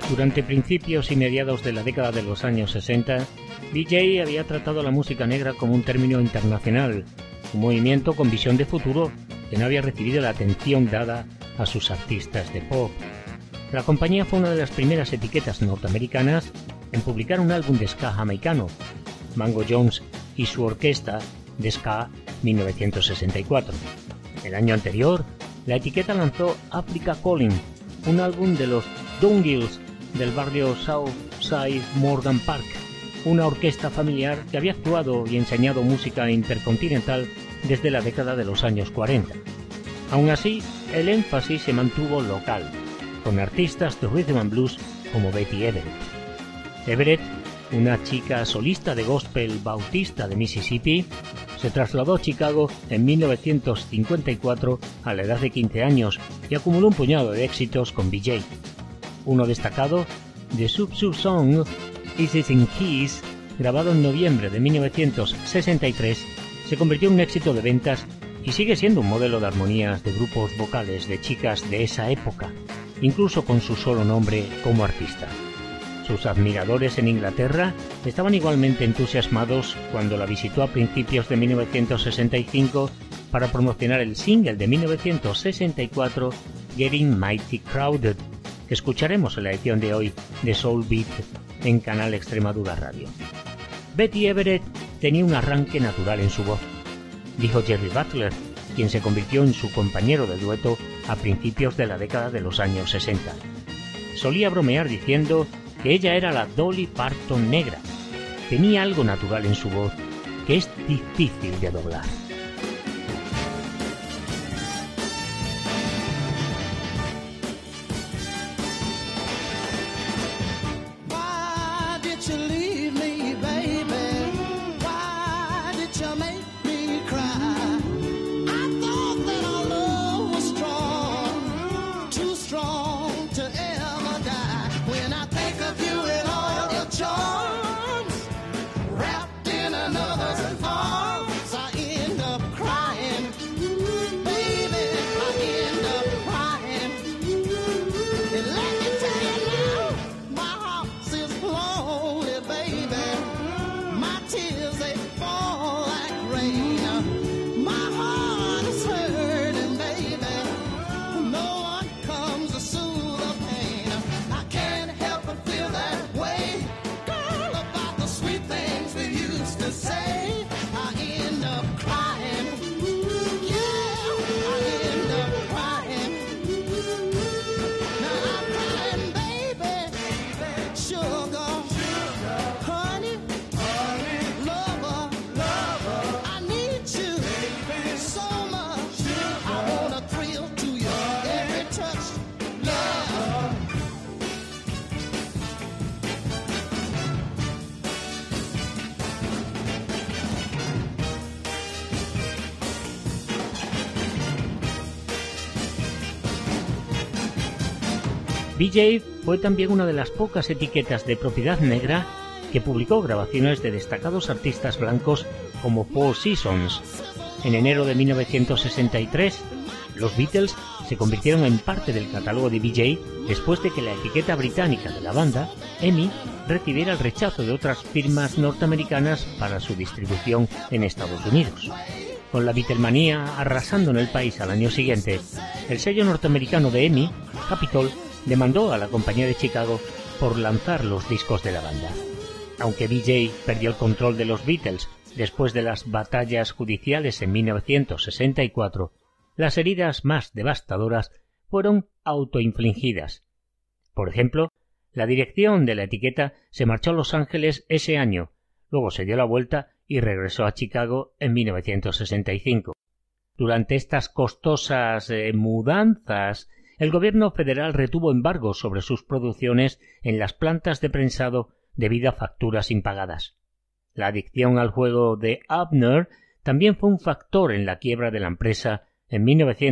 Durante principios y mediados de la década de los años 60, BJ había tratado la música negra como un término internacional, un movimiento con visión de futuro que no había recibido la atención dada a sus artistas de pop. La compañía fue una de las primeras etiquetas norteamericanas en publicar un álbum de ska jamaicano, Mango Jones y su orquesta de ska 1964. El año anterior, la etiqueta lanzó Africa Calling, un álbum de los Dungills del barrio Southside Morgan Park, una orquesta familiar que había actuado y enseñado música intercontinental desde la década de los años 40. Aún así, el énfasis se mantuvo local, con artistas de rhythm and blues como Betty Everett. Everett, una chica solista de gospel bautista de Mississippi, se trasladó a Chicago en 1954 a la edad de 15 años y acumuló un puñado de éxitos con BJ. Uno destacado, The Sub Song, Isis and Keys, grabado en noviembre de 1963, se convirtió en un éxito de ventas y sigue siendo un modelo de armonías de grupos vocales de chicas de esa época, incluso con su solo nombre como artista. Sus admiradores en Inglaterra estaban igualmente entusiasmados cuando la visitó a principios de 1965 para promocionar el single de 1964, Getting Mighty Crowded, que escucharemos en la edición de hoy de Soul Beat en Canal Extremadura Radio. Betty Everett tenía un arranque natural en su voz, dijo Jerry Butler, quien se convirtió en su compañero de dueto a principios de la década de los años 60. Solía bromear diciendo que ella era la Dolly Parton negra. Tenía algo natural en su voz que es difícil de doblar. BJ fue también una de las pocas etiquetas de propiedad negra que publicó grabaciones de destacados artistas blancos como Four Seasons. En enero de 1963, los Beatles se convirtieron en parte del catálogo de BJ después de que la etiqueta británica de la banda, EMI, recibiera el rechazo de otras firmas norteamericanas para su distribución en Estados Unidos. Con la Beatlemanía arrasando en el país al año siguiente, el sello norteamericano de EMI, Capitol, demandó a la compañía de Chicago por lanzar los discos de la banda. Aunque BJ perdió el control de los Beatles después de las batallas judiciales en 1964, las heridas más devastadoras fueron autoinfligidas. Por ejemplo, la dirección de la etiqueta se marchó a Los Ángeles ese año, luego se dio la vuelta y regresó a Chicago en 1965. Durante estas costosas mudanzas, el gobierno federal retuvo embargos sobre sus producciones en las plantas de prensado debido a facturas impagadas. La adicción al juego de Abner también fue un factor en la quiebra de la empresa en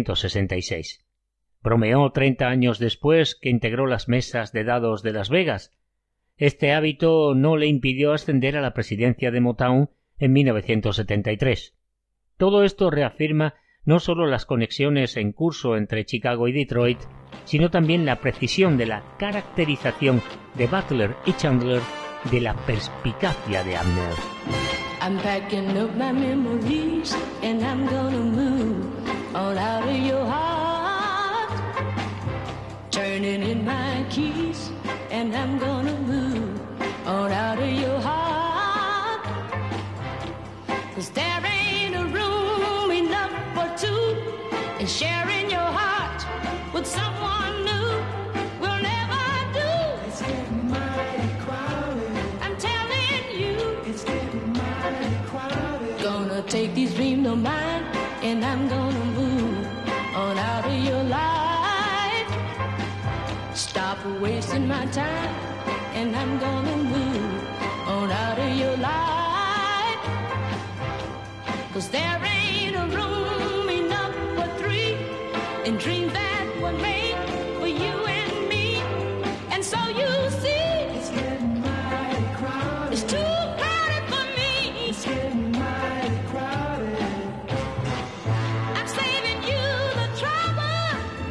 1966. Bromeó 30 años después que integró las mesas de dados de Las Vegas. Este hábito no le impidió ascender a la presidencia de Motown en 1973. Todo esto reafirma no solo las conexiones en curso entre Chicago y Detroit, sino también la precisión de la caracterización de Butler y Chandler, de la perspicacia de Abner. I'm packing up my memories and I'm gonna move on out of your heart, turning in my keys and I'm gonna move on out of your heart, 'cause there ain't a room enough for two, and sharing your heart with someone new will never do. It's getting mighty crowded, I'm telling you, it's getting mighty crowded. Gonna take these dreams of mine and I'm gonna move on out of your life, stop wasting my time and I'm gonna move on out of your life, 'cause there ain't a room enough for three, and dreams that were made for you and me, and so you see, it's getting mighty crowded, it's too crowded for me, it's getting mighty crowded. I'm saving you the trouble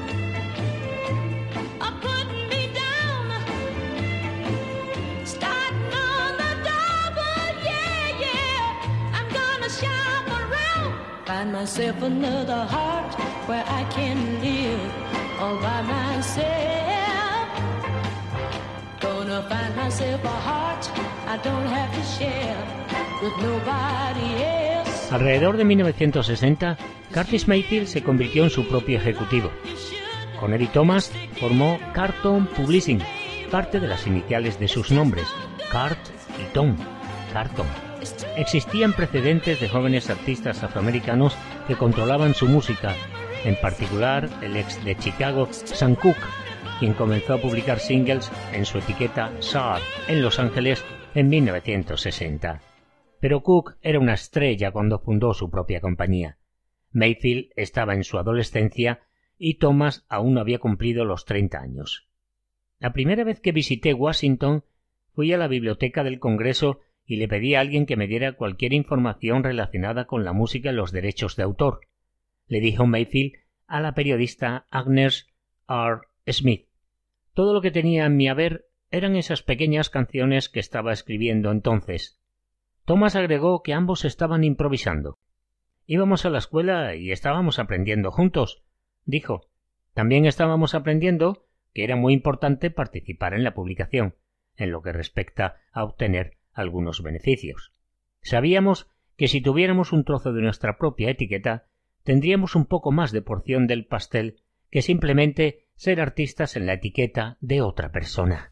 of putting me down, starting on the double, yeah, yeah. I'm gonna shop around, find myself another heart where I can live all by myself. Gonna find myself a heart I don't have to share with nobody else. Alrededor de 1960, Curtis Mayfield se convirtió en su propio ejecutivo. Con Eddie Thomas formó Carlton Publishing, parte de las iniciales de sus nombres, Cart y Tom, Carlton. Existían precedentes de jóvenes artistas afroamericanos que controlaban su música, en particular el ex de Chicago, Sam Cooke, quien comenzó a publicar singles en su etiqueta SAR en Los Ángeles en 1960. Pero Cooke era una estrella cuando fundó su propia compañía. Mayfield estaba en su adolescencia y Thomas aún no había cumplido los 30 años. La primera vez que visité Washington, fui a la biblioteca del Congreso y le pedí a alguien que me diera cualquier información relacionada con la música y los derechos de autor, le dijo Mayfield a la periodista Agnes R. Smith. Todo lo que tenía en mi haber eran esas pequeñas canciones que estaba escribiendo entonces. Thomas agregó que ambos estaban improvisando. Íbamos a la escuela y estábamos aprendiendo juntos, dijo. También estábamos aprendiendo que era muy importante participar en la publicación, en lo que respecta a obtener algunos beneficios. Sabíamos que si tuviéramos un trozo de nuestra propia etiqueta, tendríamos un poco más de porción del pastel que simplemente ser artistas en la etiqueta de otra persona.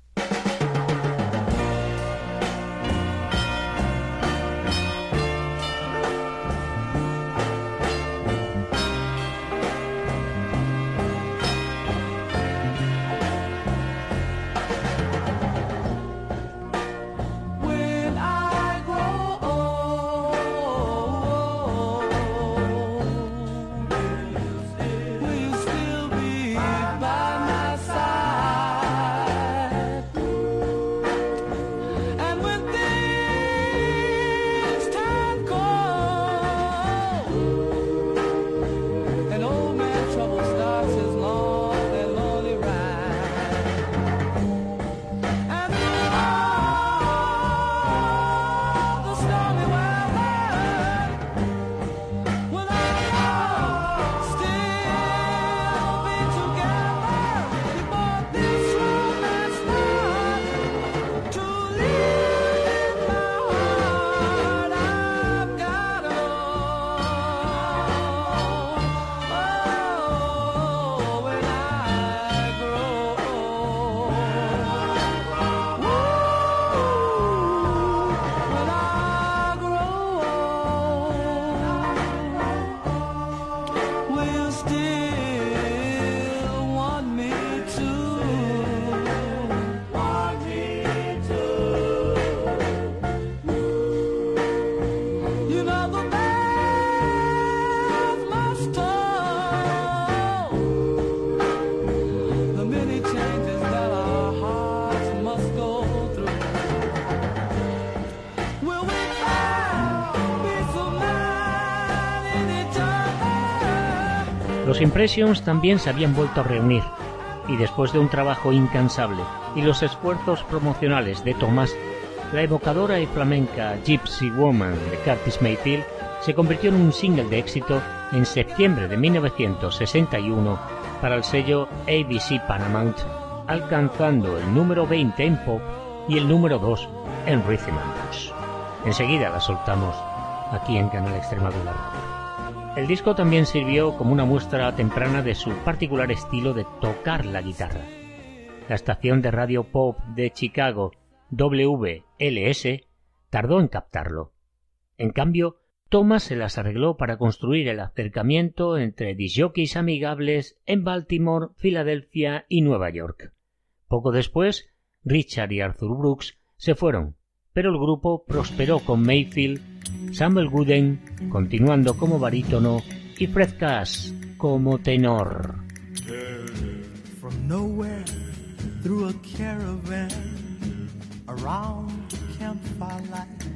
Los Impressions también se habían vuelto a reunir, y después de un trabajo incansable y los esfuerzos promocionales de Thomas, la evocadora y flamenca Gypsy Woman de Curtis Mayfield se convirtió en un single de éxito en septiembre de 1961 para el sello ABC Paramount, alcanzando el número 20 en pop y el número 2 en Rhythm and Blues. Enseguida la soltamos aquí en Canal Extremadura. El disco también sirvió como una muestra temprana de su particular estilo de tocar la guitarra. La estación de radio pop de Chicago, WLS, tardó en captarlo. En cambio, Thomas se las arregló para construir el acercamiento entre discjockeys amigables en Baltimore, Filadelfia y Nueva York. Poco después, Richard y Arthur Brooks se fueron, pero el grupo prosperó con Mayfield, Samuel Gooden continuando como barítono y Fred Cass como tenor. From nowhere through a caravan around the campfire light,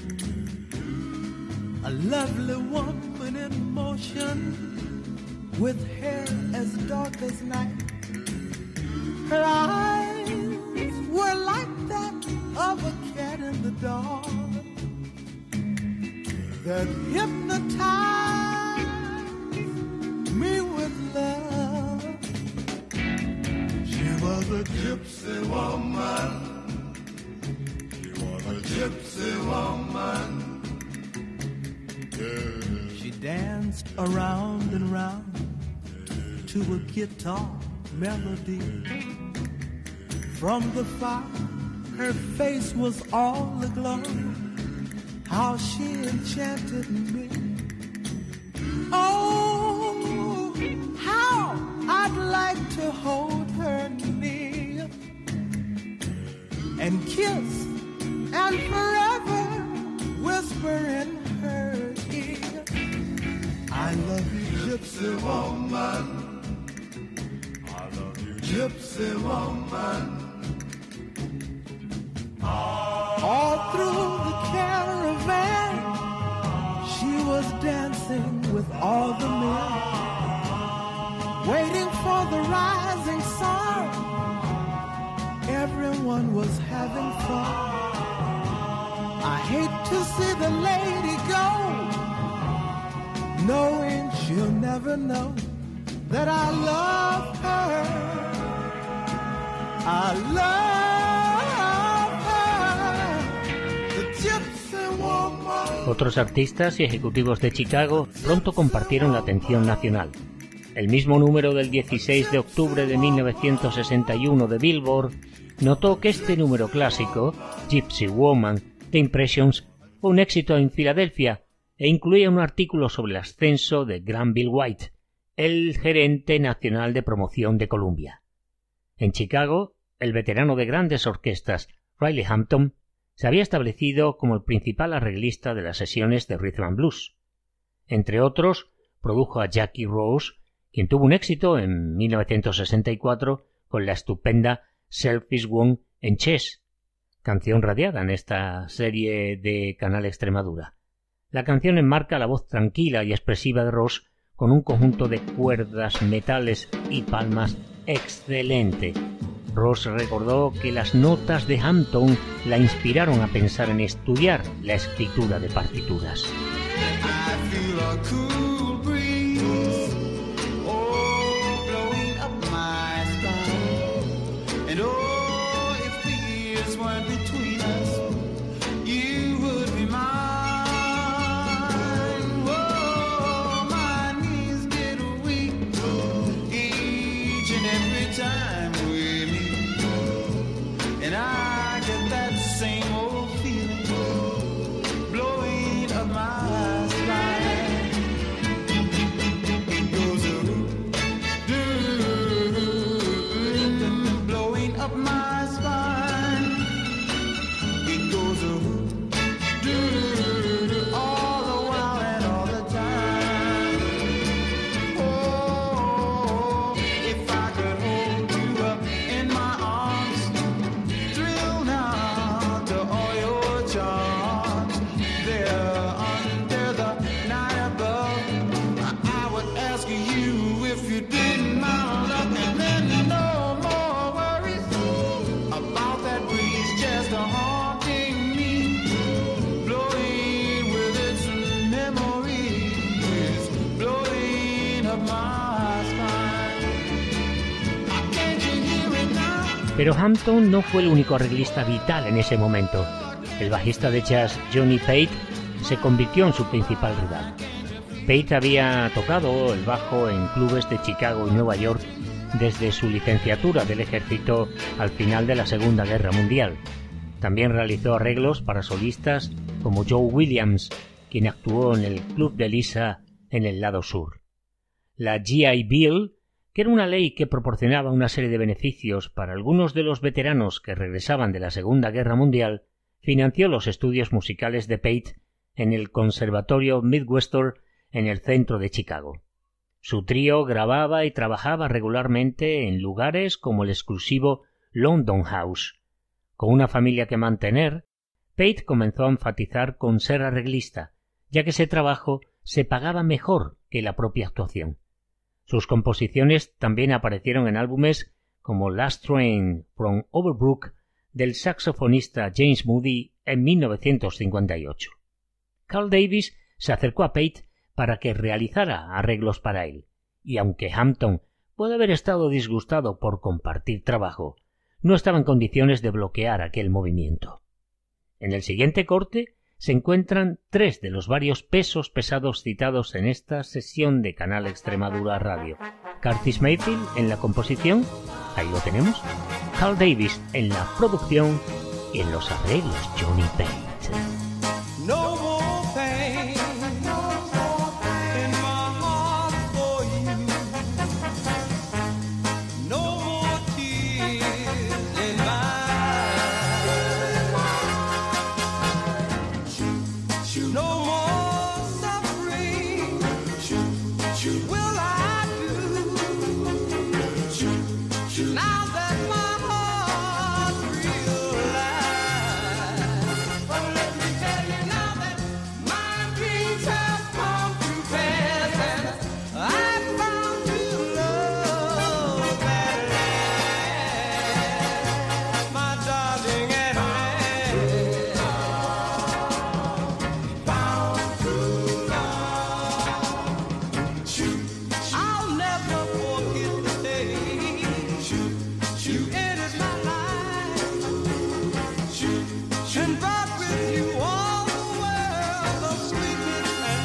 a lovely woman in motion with hair as dark as night. Her eyes were like that of a cat in the dark that hypnotized me with love. She was a gypsy woman. She was a gypsy woman. Yeah. She danced around and round to a guitar melody. From the fire, her face was all aglow. How she enchanted me. Oh, how I'd like to hold her near and kiss and forever whisper in her ear, I love you, gypsy woman. I love you, gypsy woman. All through the caravan, she was dancing with all the men, waiting for the rising sun. Everyone was having fun. I hate to see the lady go, knowing she'll never know that I love her. I love Otros artistas y ejecutivos de Chicago pronto compartieron la atención nacional. El mismo número del 16 de octubre de 1961 de Billboard notó que este número clásico, Gypsy Woman, de Impressions, fue un éxito en Filadelfia e incluía un artículo sobre el ascenso de Granville White, el gerente nacional de promoción de Columbia. En Chicago, el veterano de grandes orquestas, Riley Hampton, se había establecido como el principal arreglista de las sesiones de Rhythm and Blues. Entre otros, produjo a Jackie Rose, quien tuvo un éxito en 1964 con la estupenda Selfish One en Chess, canción radiada en esta serie de Canal Extremadura. La canción enmarca la voz tranquila y expresiva de Rose con un conjunto de cuerdas, metales y palmas excelente. Ross recordó que las notas de Hampton la inspiraron a pensar en estudiar la escritura de partituras. Pero Hampton no fue el único arreglista vital en ese momento. El bajista de jazz Johnny Pate se convirtió en su principal rival. Pate había tocado el bajo en clubes de Chicago y Nueva York desde su licenciatura del ejército al final de la Segunda Guerra Mundial. También realizó arreglos para solistas como Joe Williams, quien actuó en el Club de Lisa en el lado sur. La GI Bill, que era una ley que proporcionaba una serie de beneficios para algunos de los veteranos que regresaban de la Segunda Guerra Mundial, financió los estudios musicales de Pate en el Conservatorio Midwestern en el centro de Chicago. Su trío grababa y trabajaba regularmente en lugares como el exclusivo London House. Con una familia que mantener, Pate comenzó a enfatizar con ser arreglista, ya que ese trabajo se pagaba mejor que la propia actuación. Sus composiciones también aparecieron en álbumes como Last Train from Overbrook del saxofonista James Moody en 1958. Carl Davis se acercó a Pate para que realizara arreglos para él, y aunque Hampton puede haber estado disgustado por compartir trabajo, no estaba en condiciones de bloquear aquel movimiento. En el siguiente corte se encuentran 3 de los varios pesos pesados citados en esta sesión de Canal Extremadura Radio. Curtis Mayfield en la composición, ahí lo tenemos, Carl Davis en la producción y en los arreglos Johnny Pate. No more pain in my heart for you. No more tears in mine. No more suffering will I do. Now that my heart realizes. But let me tell you now that my dreams have come to pass, and I found you love at last, my darling, at last. Found true love. I'll never forget the day you entered my life and brought with you all the world of sweetness and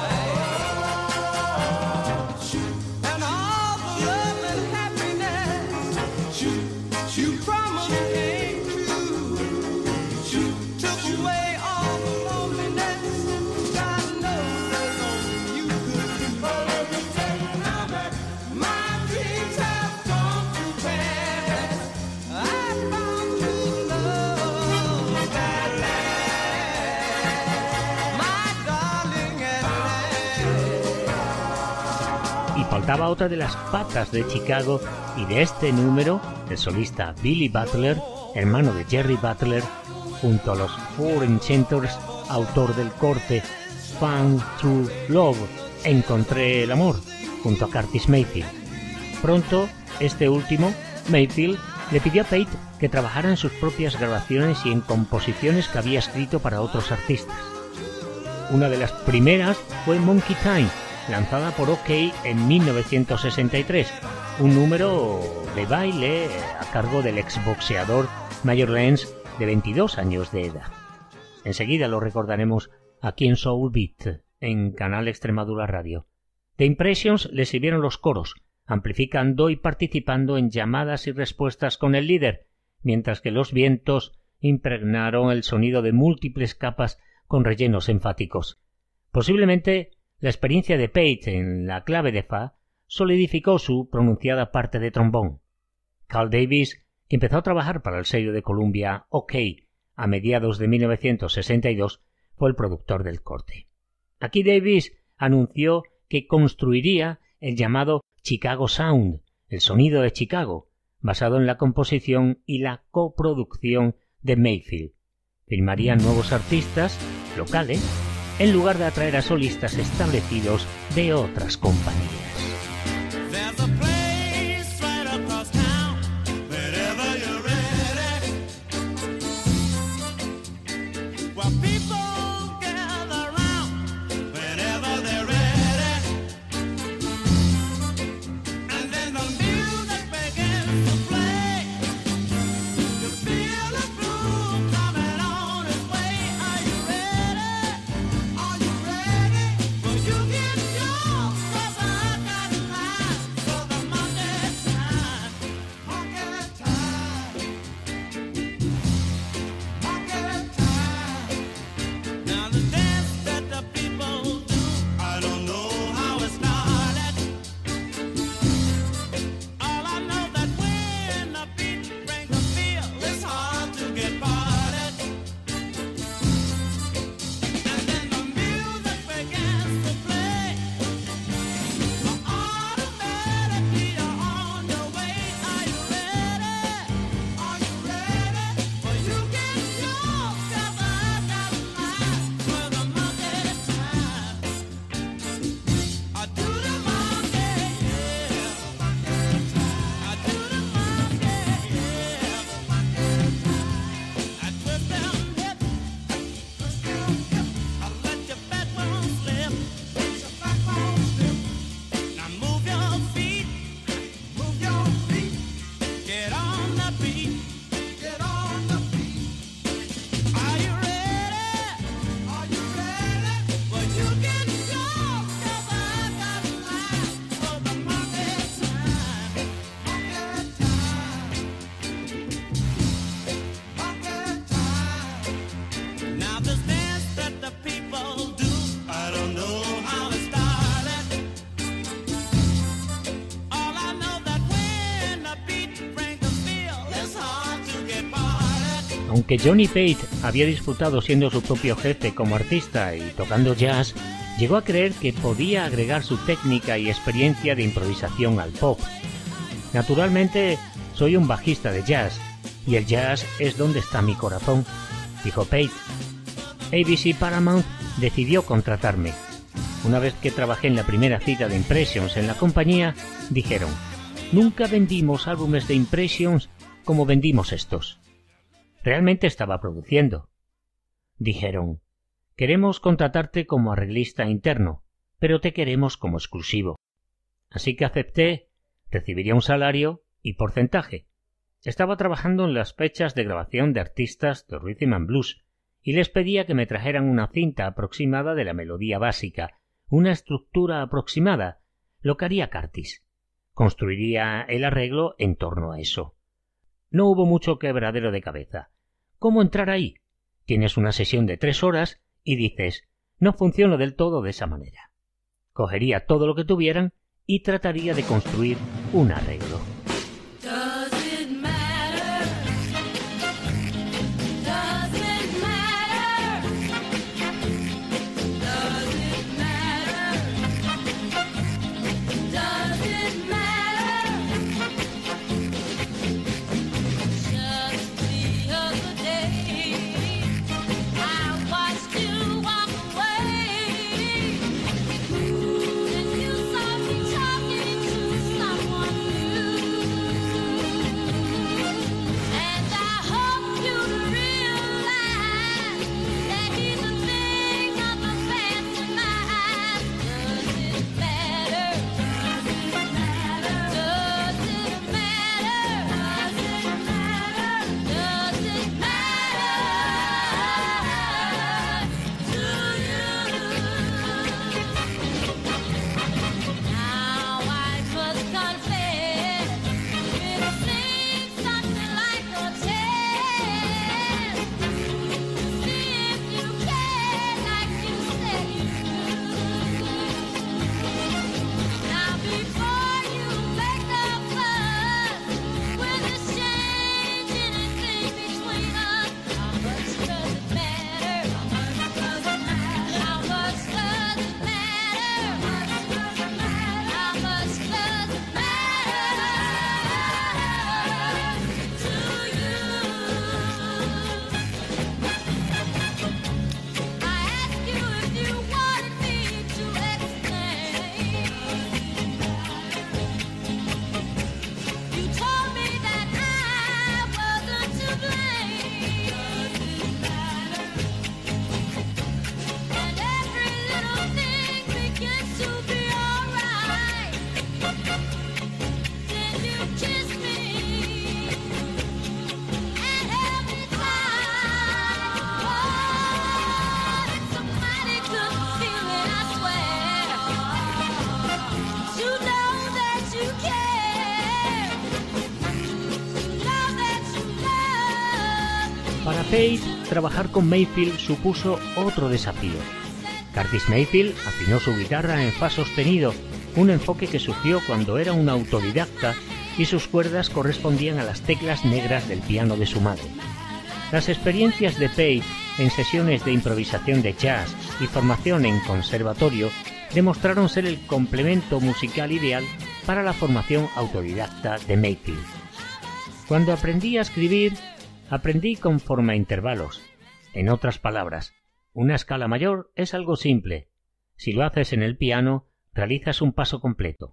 sight, and all the love and happiness you promised came true. Took away all the loneliness. God knows there's only you could do. Let me tell you now that my dreams have come to pass. I found true love at last, my darling, at last. Y faltaba otra de las patas de Chicago y de este número, el solista Billy Butler, hermano de Jerry Butler, junto a los Four Enchanters, autor del corte Found True Love, Encontré el amor, junto a Curtis Mayfield. Pronto, este último, Mayfield, le pidió a Pate que trabajara en sus propias grabaciones y en composiciones que había escrito para otros artistas. Una de las primeras fue Monkey Time, lanzada por OK en 1963, un número de baile a cargo del exboxeador Major Lance, de 22 años de edad. Enseguida lo recordaremos aquí en Soul Beat, en Canal Extremadura Radio. The Impressions le sirvieron los coros, amplificando y participando en llamadas y respuestas con el líder, mientras que los vientos impregnaron el sonido de múltiples capas con rellenos enfáticos. Posiblemente la experiencia de Pate en la clave de fa solidificó su pronunciada parte de trombón. Carl Davis, que empezó a trabajar para el sello de Columbia OK a mediados de 1962, fue el productor del corte. Aquí Davis anunció que construiría el llamado Chicago Sound, el sonido de Chicago, basado en la composición y la coproducción de Mayfield. Firmarían nuevos artistas locales en lugar de atraer a solistas establecidos de otras compañías. Aunque Johnny Pate había disfrutado siendo su propio jefe como artista y tocando jazz, llegó a creer que podía agregar su técnica y experiencia de improvisación al pop. Naturalmente, soy un bajista de jazz, y el jazz es donde está mi corazón, dijo Pate. ABC Paramount decidió contratarme. Una vez que trabajé en la primera cita de Impressions en la compañía, dijeron: nunca vendimos álbumes de Impressions como vendimos estos. Realmente estaba produciendo. Dijeron: queremos contratarte como arreglista interno, pero te queremos como exclusivo. Así que acepté, recibiría un salario y porcentaje. Estaba trabajando en las fechas de grabación de artistas de Rhythm and Blues y les pedía que me trajeran una cinta aproximada de la melodía básica, una estructura aproximada, lo que haría Curtis. Construiría el arreglo en torno a eso. No hubo mucho quebradero de cabeza. ¿Cómo entrar ahí? Tienes una sesión de 3 horas y dices: no funciona del todo de esa manera. Cogería todo lo que tuvieran y trataría de construir un arreglo. Para Pate, trabajar con Mayfield supuso otro desafío. Curtis Mayfield afinó su guitarra en fa sostenido, un enfoque que surgió cuando era un autodidacta y sus cuerdas correspondían a las teclas negras del piano de su madre. Las experiencias de Pate en sesiones de improvisación de jazz y formación en conservatorio demostraron ser el complemento musical ideal para la formación autodidacta de Mayfield. Cuando aprendí a escribir, aprendí conforme a intervalos. En otras palabras, una escala mayor es algo simple. Si lo haces en el piano, realizas un paso completo,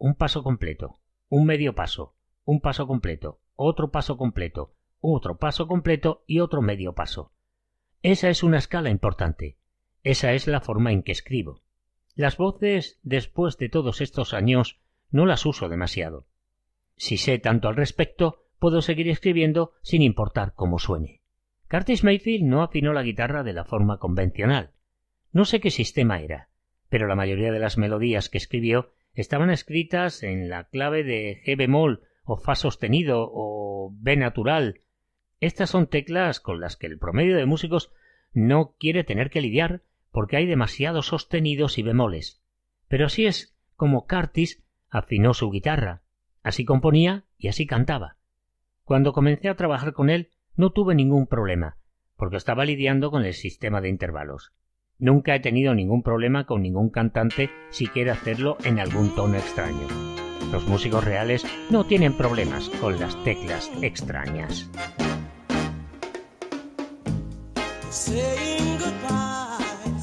un medio paso, un paso completo, otro paso completo, otro paso completo y otro medio paso. Esa es una escala importante. Esa es la forma en que escribo. Las voces, después de todos estos años, no las uso demasiado. Si sé tanto al respecto, puedo seguir escribiendo sin importar cómo suene. Curtis Mayfield no afinó la guitarra de la forma convencional. No sé qué sistema era, pero la mayoría de las melodías que escribió estaban escritas en la clave de G bemol o fa sostenido o B natural. Estas son teclas con las que el promedio de músicos no quiere tener que lidiar porque hay demasiados sostenidos y bemoles. Pero así es como Curtis afinó su guitarra. Así componía y así cantaba. Cuando comencé a trabajar con él, no tuve ningún problema, porque estaba lidiando con el sistema de intervalos. Nunca he tenido ningún problema con ningún cantante si quiere hacerlo en algún tono extraño. Los músicos reales no tienen problemas con las teclas extrañas. Saying goodbye,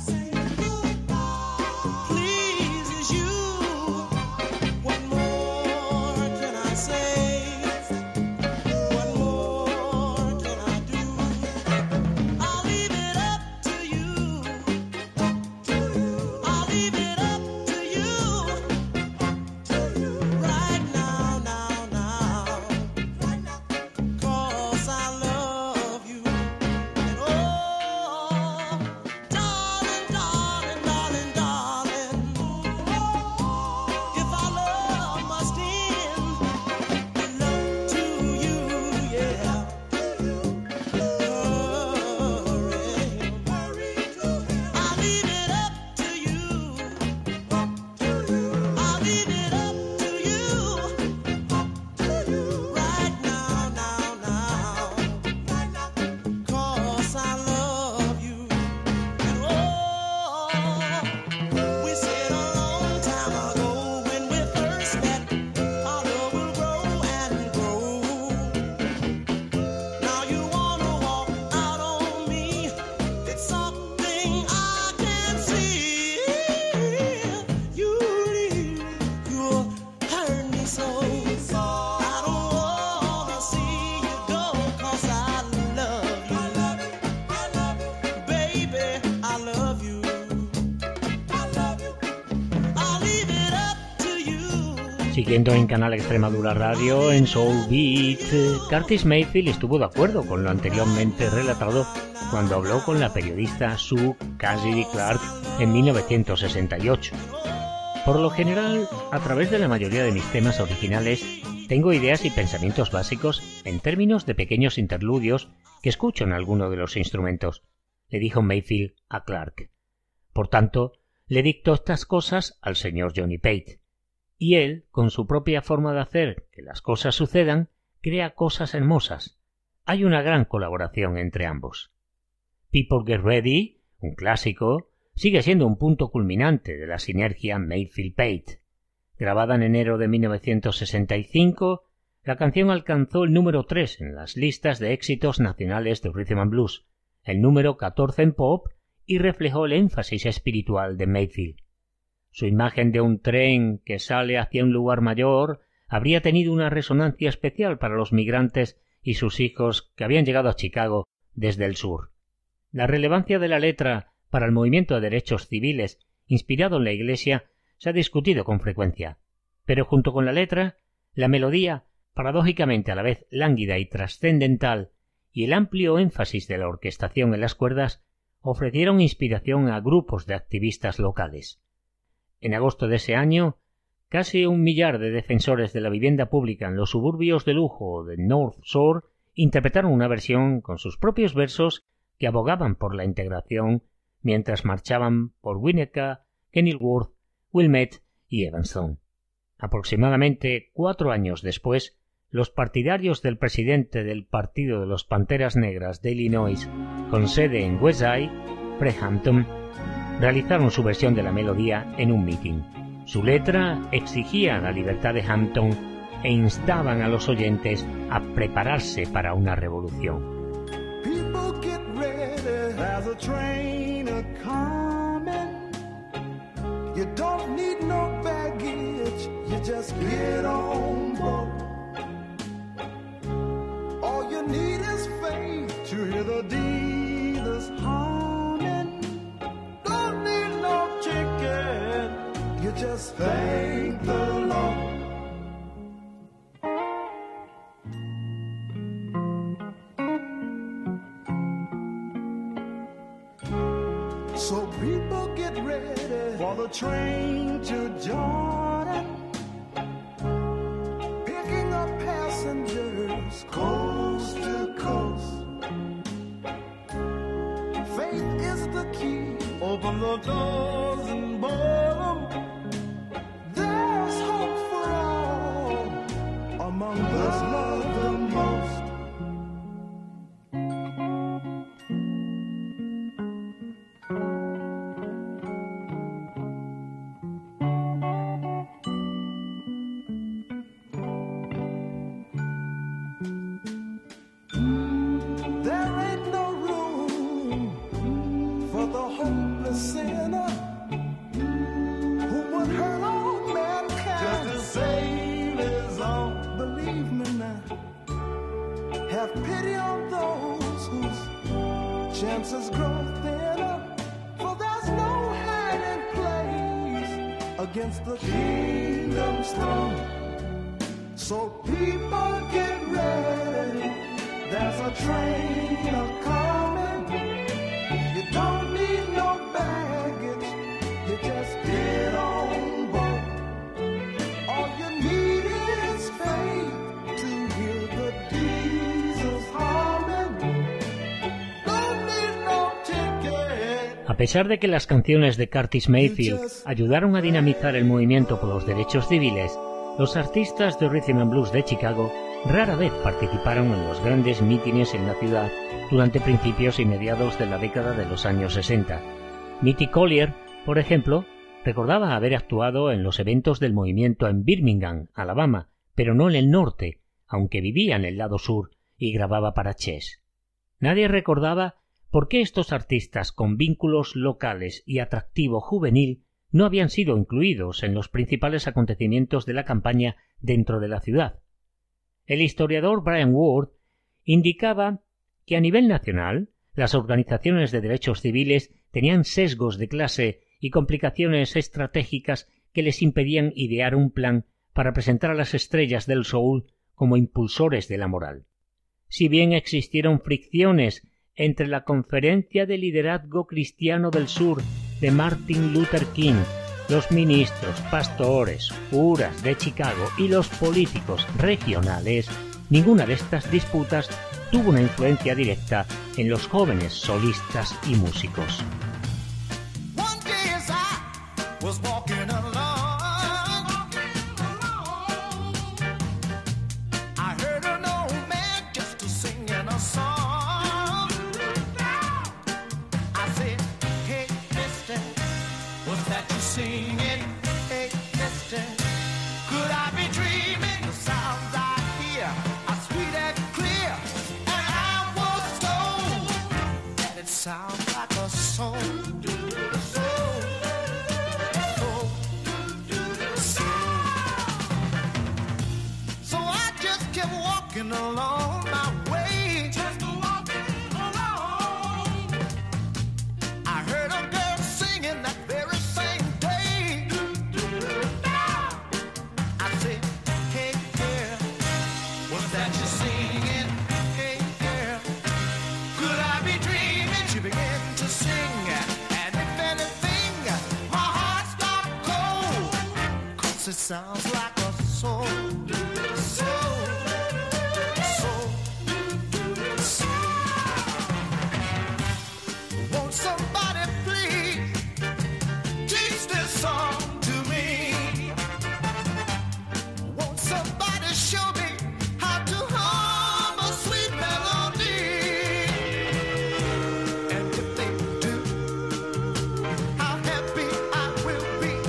pleases you. What more can I say? What more can I do? I'll leave it up to you. I'll leave it up to you. Right now, now. 'Cause I love you. And oh, darling, darling, darling, darling. If our love must end, love to you, yeah. I'll leave it up to you. I'll leave it up to you. Right now, now. 'Cause I love you. And oh, we said a long time ago when we first met, our love will grow and grow. Now you wanna walk out on me. It's something I can see. You'll hurt me so. I don't wanna see you go 'cause I love you. Baby, I love you. I'll leave it up to you. Siguiendo en Canal Extremadura Radio, en Soul Beat, Curtis Mayfield estuvo de acuerdo con lo anteriormente relatado cuando habló con la periodista Sue Cassidy Clark en 1968. Por lo general, a través de la mayoría de mis temas originales, tengo ideas y pensamientos básicos en términos de pequeños interludios que escucho en alguno de los instrumentos, le dijo Mayfield a Clark. Por tanto, le dictó estas cosas al señor Johnny Pate, y él, con su propia forma de hacer que las cosas sucedan, crea cosas hermosas. Hay una gran colaboración entre ambos. People Get Ready, un clásico, sigue siendo un punto culminante de la sinergia Mayfield-Pate. Grabada en enero de 1965, la canción alcanzó el número 3 en las listas de éxitos nacionales de Rhythm and Blues, el número 14 en pop y reflejó el énfasis espiritual de Mayfield. Su imagen de un tren que sale hacia un lugar mayor habría tenido una resonancia especial para los migrantes y sus hijos que habían llegado a Chicago desde el sur. La relevancia de la letra para el movimiento de derechos civiles inspirado en la Iglesia se ha discutido con frecuencia, pero junto con la letra, la melodía, paradójicamente a la vez lánguida y trascendental, y el amplio énfasis de la orquestación en las cuerdas ofrecieron inspiración a grupos de activistas locales. En agosto de ese año, casi 1 millar de defensores de la vivienda pública en los suburbios de lujo de North Shore interpretaron una versión con sus propios versos que abogaban por la integración mientras marchaban por Winnetka, Kenilworth, Wilmette y Evanston. Aproximadamente 4 años después, los partidarios del presidente del Partido de los Panteras Negras de Illinois, con sede en Westside, Fred Hampton, realizaron su versión de la melodía en un mitin. Su letra exigía la libertad de Hampton e instaban a los oyentes a prepararse para una revolución. People get ready, there's a train a-comin'. You don't need no baggage, you just get on board. All you need is faith to hear the dealers humming. Don't need no ticket, you just thank the Lord. So people get ready for the train to Jordan, picking up passengers coast to coast. Faith is the key, open the doors and board 'em. There's hope for all among those loved the most. hopeless sinner who would hurt all mankind just to save his own. Believe me now, have pity on those whose chances grow thinner, for there's no hiding place against the kingdom's throne. So people get ready, there's a train a-coming. You don't need no baggage, you just get on board. All you need is faith to hear the diesels humming. Don't need no ticket. A pesar de que las canciones de Curtis Mayfield ayudaron a dinamizar el movimiento por los derechos civiles, los artistas de Rhythm and Blues de Chicago rara vez participaron en los grandes mítines en la ciudad durante principios y mediados de la década de los años 60. Mitty Collier, por ejemplo, recordaba haber actuado en los eventos del movimiento en Birmingham, Alabama, pero no en el norte, aunque vivía en el lado sur y grababa para Chess. Nadie recordaba por qué estos artistas con vínculos locales y atractivo juvenil no habían sido incluidos en los principales acontecimientos de la campaña dentro de la ciudad. El historiador Brian Ward indicaba que a nivel nacional las organizaciones de derechos civiles tenían sesgos de clase y complicaciones estratégicas que les impedían idear un plan para presentar a las estrellas del soul como impulsores de la moral. Si bien existieron fricciones entre la Conferencia de Liderazgo Cristiano del Sur de Martin Luther King, los ministros, pastores, curas de Chicago y los políticos regionales, ninguna de estas disputas tuvo una influencia directa en los jóvenes solistas y músicos. It sounds like a soul, soul, soul, soul. Won't somebody please teach this song to me? Won't somebody show me how to hum a sweet melody? And if they do, how happy I will be.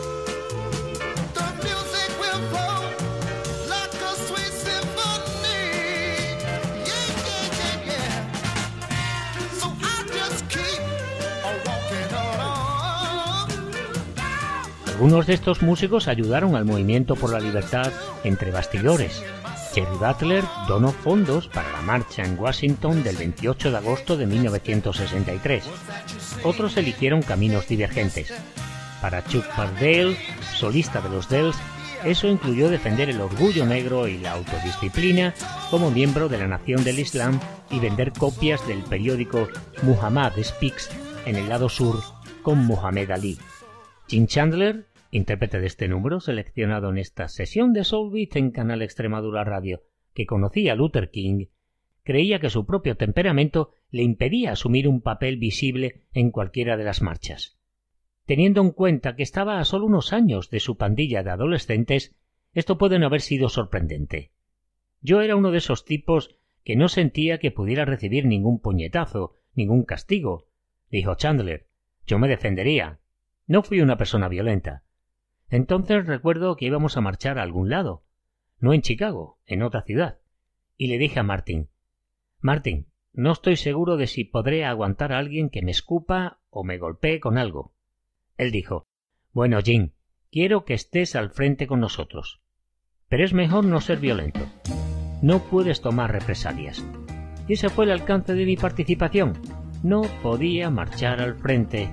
Algunos de estos músicos ayudaron al movimiento por la libertad entre bastidores. Jerry Butler donó fondos para la marcha en Washington del 28 de agosto de 1963. Otros eligieron caminos divergentes. Para Chuck Parnell, solista de los Dells, eso incluyó defender el orgullo negro y la autodisciplina como miembro de la Nación del Islam y vender copias del periódico Muhammad Speaks en el lado sur con Muhammad Ali. Jim Chandler, intérprete de este número seleccionado en esta sesión de Soul Beat en Canal Extremadura Radio, que conocía a Luther King, creía que su propio temperamento le impedía asumir un papel visible en cualquiera de las marchas. Teniendo en cuenta que estaba a solo unos años de su pandilla de adolescentes, esto puede no haber sido sorprendente. Yo era uno de esos tipos que no sentía que pudiera recibir ningún puñetazo, ningún castigo, dijo Chandler. Yo me defendería. No fui una persona violenta. Entonces recuerdo que íbamos a marchar a algún lado, no en Chicago, en otra ciudad, y le dije a Martin, no estoy seguro de si podré aguantar a alguien que me escupa o me golpee con algo. Él dijo: «Bueno, Jim, quiero que estés al frente con nosotros. Pero es mejor no ser violento. No puedes tomar represalias». Y ese fue el alcance de mi participación. No podía marchar al frente.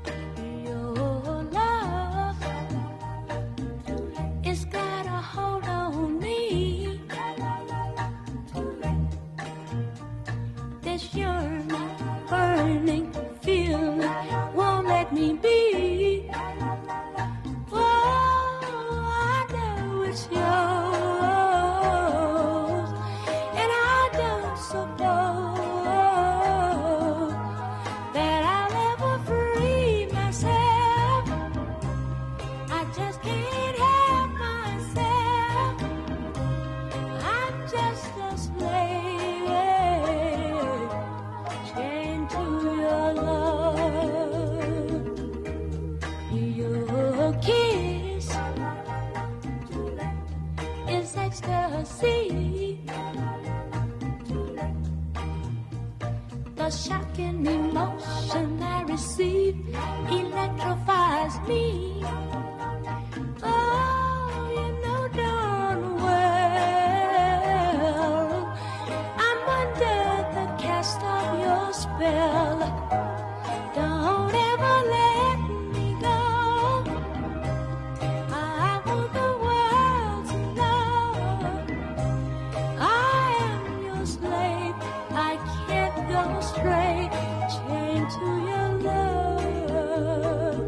The shocking emotion I receive electrifies me. Oh, you know darn well I'm under the cast of your spell. Don't ever let me go. I want the world to know I am your slave. I can't go stray, chained to your love.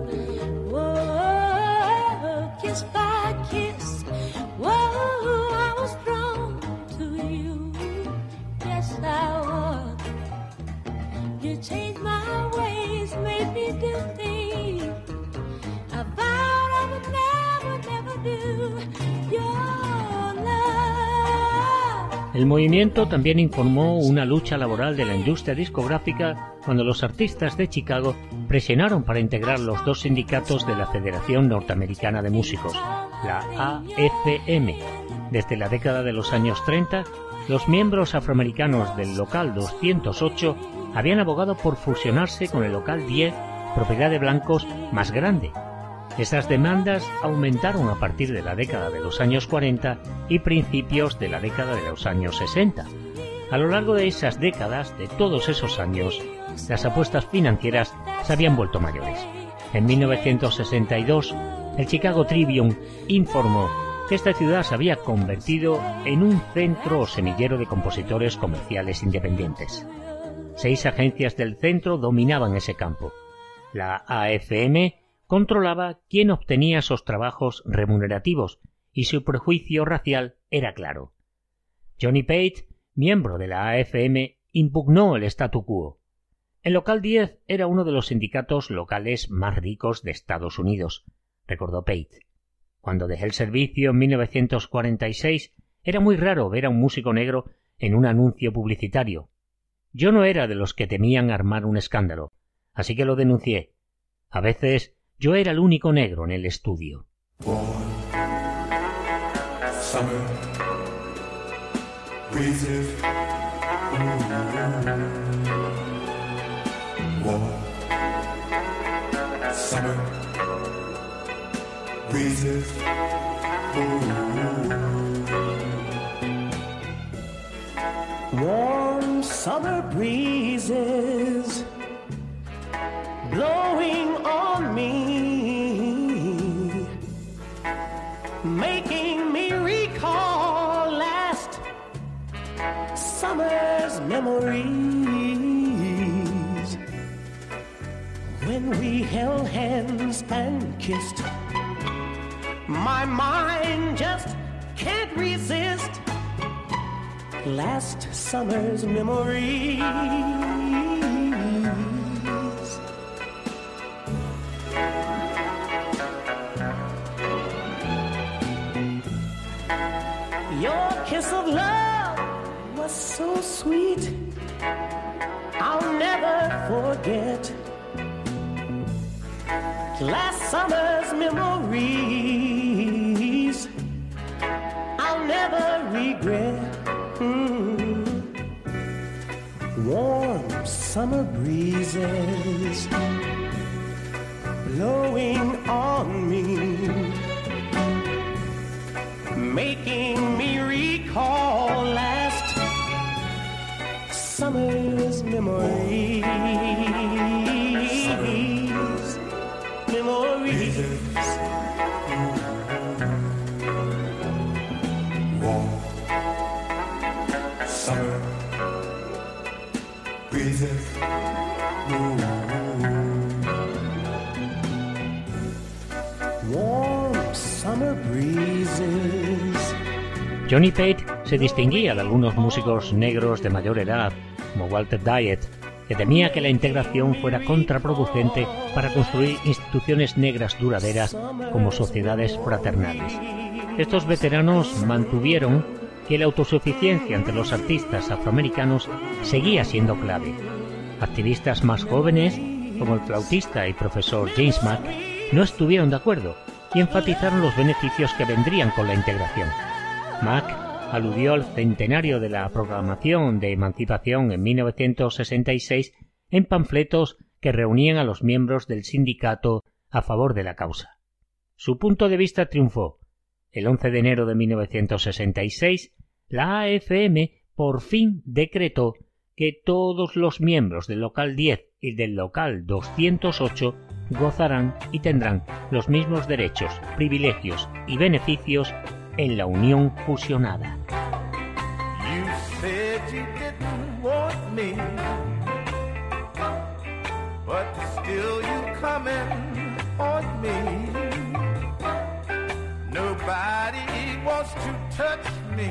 Whoa, kiss by kiss. Whoa, I was drawn to you. Yes, I was. You changed my ways, made me do things I vowed I would never do. Your love. El movimiento también informó una lucha laboral de la industria discográfica cuando los artistas de Chicago presionaron para integrar los dos sindicatos de la Federación Norteamericana de Músicos, la AFM. Desde la década de los años 30, los miembros afroamericanos del local 208 habían abogado por fusionarse con el local 10, propiedad de blancos, más grande. Esas demandas aumentaron a partir de la década de los años 40 y principios de la década de los años 60. A lo largo de esas décadas, de todos esos años, las apuestas financieras se habían vuelto mayores. En 1962, el Chicago Tribune informó que esta ciudad se había convertido en un centro o semillero de compositores comerciales independientes. 6 agencias del centro dominaban ese campo. La AFM controlaba quién obtenía esos trabajos remunerativos y su prejuicio racial era claro. Johnny Page, miembro de la AFM, impugnó el statu quo. El local 10 era uno de los sindicatos locales más ricos de Estados Unidos, recordó Page. Cuando dejé el servicio en 1946, era muy raro ver a un músico negro en un anuncio publicitario. Yo no era de los que temían armar un escándalo, así que lo denuncié. A veces yo era el único negro en el estudio. Warm summer breezes blowing on me, making me recall last summer's memories, when we held hands and kissed. My mind just can't resist last summer's memories. Your kiss of love was so sweet, I'll never forget last summer's memories. I'll never regret. Warm summer breezes blowing on me, making me recall last summer's memories. Warm summer breezes. Warm summer breezes. Johnny Pate se distinguía de algunos músicos negros de mayor edad, como Walter Dyett, que temía que la integración fuera contraproducente para construir instituciones negras duraderas como sociedades fraternales. Estos veteranos mantuvieron que la autosuficiencia entre los artistas afroamericanos seguía siendo clave. Activistas más jóvenes, como el flautista y profesor James Mack, no estuvieron de acuerdo y enfatizaron los beneficios que vendrían con la integración. Mack aludió al centenario de la Proclamación de Emancipación en 1966 en panfletos que reunían a los miembros del sindicato a favor de la causa. Su punto de vista triunfó. El 11 de enero de 1966, la AFM por fin decretó que todos los miembros del local 10 y del local 208 gozarán y tendrán los mismos derechos, privilegios y beneficios en la unión fusionada. You said you didn't want me, but still you coming on me. Nobody wants to touch me,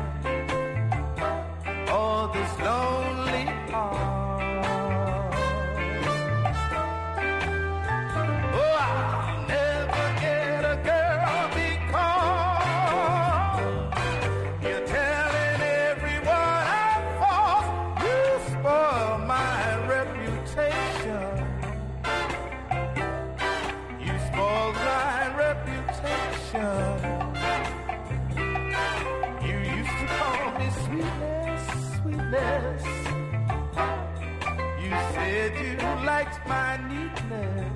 all this lonely heart. Oh, I'll never get a girl because you're telling everyone I'm false. You spoil my reputation. You spoil my reputation. You used to call me sweetness, sweetness. You said you liked my neatness.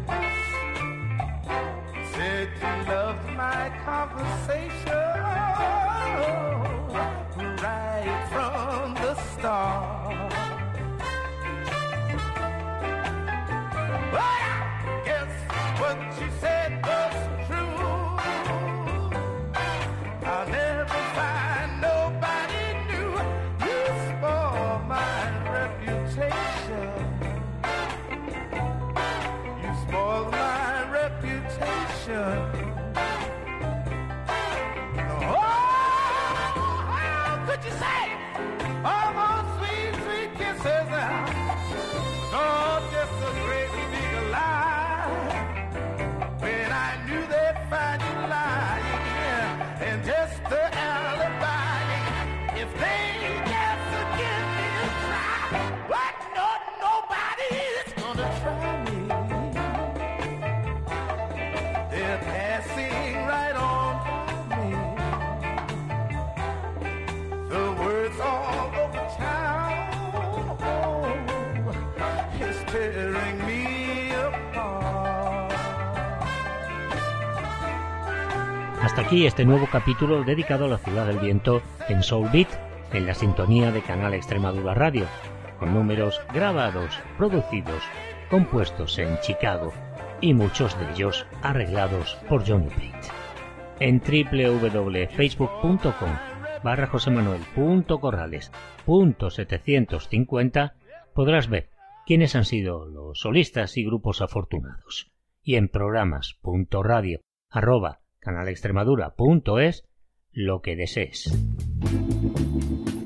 Said you loved my conversation right from the start. But I guess what you said was true. I'll never find nobody new. You spoil my reputation. You spoil my reputation. Oh, how could you say all those sweet, sweet kisses? Oh, just a great big lie. When I knew they'd find you lying, and just the alibi. If they just give me a try, what? No, nobody's gonna try me. They're passing right on by me. The words all over town is tearing me apart. Hasta aquí este nuevo capítulo dedicado a la Ciudad del Viento en Soul Beat, en la sintonía de Canal Extremadura Radio, con números grabados, producidos, compuestos en Chicago y muchos de ellos arreglados por Johnny Pate. En www.facebook.com/josemanuel.corrales.750 podrás ver quiénes han sido los solistas y grupos afortunados. Y en programas.radio@canalextremadura.es lo que desees.